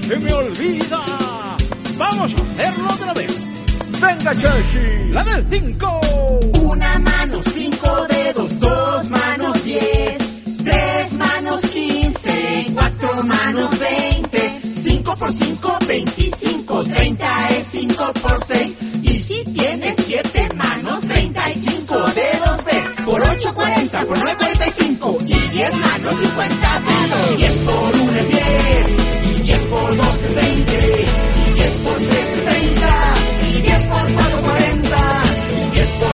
se me olvida. Vamos a hacerlo otra vez. Venga, Chelsea, la del 5. Una mano, 5 dedos, 2 manos, 10, 3 manos, 15, 4 manos, 20, 5 por 5, 25, 30 es 5 por 6. Y si tienes 7 manos, 35 dedos ves. Por 8, 40, por 9, 45. Y 10 manos, 50 dedos. 10 por 1 es 10. Y 10 por 2 es 20. Y 10 por 3 es 30. Y 10 por 4,